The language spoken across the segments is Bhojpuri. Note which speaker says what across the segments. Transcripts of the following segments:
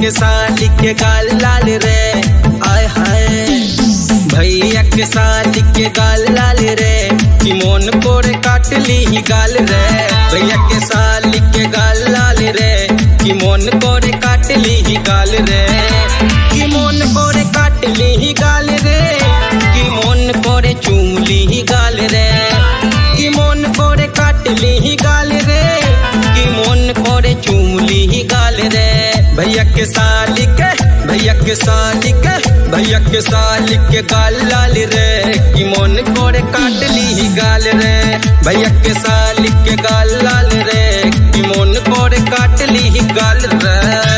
Speaker 1: के साली के गाल लाल रे, आय हाय भैया के साली के गाल लाल रे, कि मोन कोरे काट ली ही गाल रे। भैया के साली के गाल लाल रे, कि मोन कोरे काट ली ही गाल रे, कि मोन कोरे काट ली ही गाल रे, कि मोन कोरे चूम ली ही गाल रे, कि मोन कोरे काट ली ही गाल रे, कि मोन कोरे चूम ली ही गाल रे। भैया के साली के, भैया के साली के, भैया के साली के गाल लाल रे, कि मोन कोरे काट ली ही गाल रे। भैया के साली के गाल लाल रे, कि मोन कोरे काट ली ही गाल रे।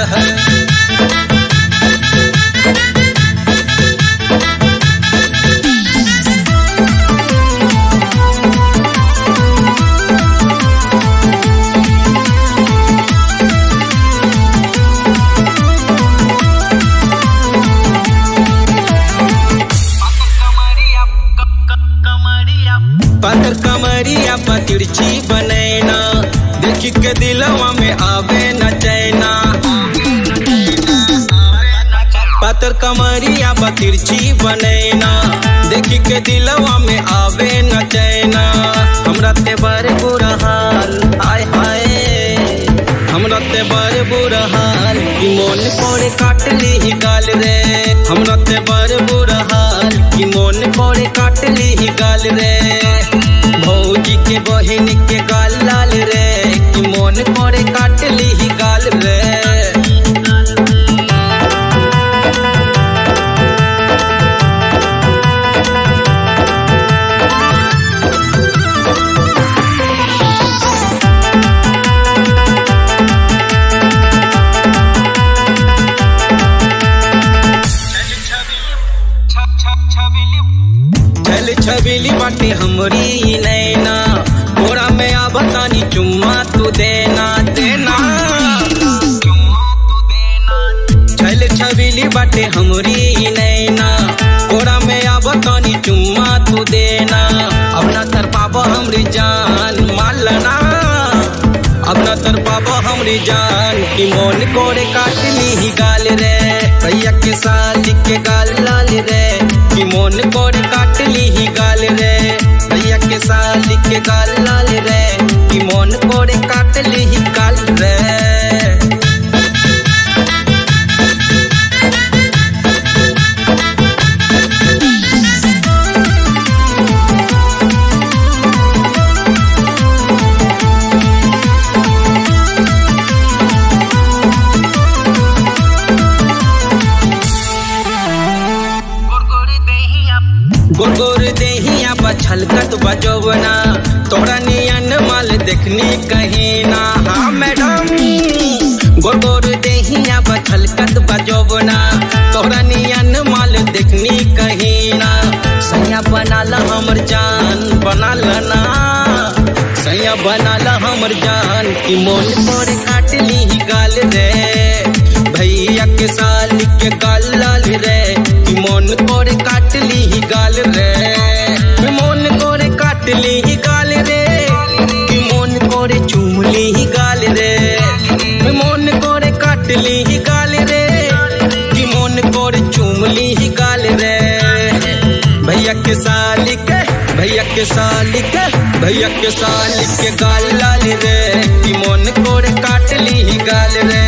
Speaker 1: पातर कमरिया पतिरछी बनैना, देखी के दिलवा में आवे न चैना। पातर कमरिया पतिरछी बनैना, देखी के दिलवा में आवे न चैना। हमरा ते बड़ बुरा हाल, आय हाय हमरा ते बड़ बुरा हाल, कि मोन कोरे काट ली ही गाल रे। हमरा ते बड़ बुरा हाल, कि मोन कोरे काट ली ही गाल रे। भौजी के बहिन के गाल लाल रे, कि मोन कोरे काट ली ही गाल रे। चल छबीली बाटे हमरी नैना, तोरा में आबतानी चुम्मा तू देना देना। चल छबीली बाटे हमरी नैना, तोरा में आबतानी चुम्मा तू देना। अब ना तर पाबो हमरी जान मालना, अब ना तर पाबो हमरी जान, कि मोन कोरे काट ली ही गाल रे। भैया के साली के गाल लाल रे, कि मोन कोरे काट ली ही गाल रे। भैया के साली के गाल लाल रे, कि मोन कोरे काट ली ही गाल रे। गोर देहिया बछलकत बजोबना, तोरा नियन माल देखनी कहीं ना। हाँ मैडम गोर देहिया बछलकत बजोबना, तोरा नियन माल देखनी कहीं ना। सैया बनाला हमर जान, बनाला ना सैया बनाला हमर जान, कि मोन कोरे काट ली ही गाल रे। भैया के साली के गाल लाल रे, कि मोन कोरे काट ली ही गाल रे। मोन कोरे काट ली ही गाल रे, कि मोन कोरे चूम ली ही गाल रे। मोन कोरे काट ली ही गाल रे, कि मोन कोरे चूम ली ही गाल रे। भैया के साली के, भैया के साली के, भैया के साली के गाल लाल रे, कि मोन कोरे काट ली ही गाल रे।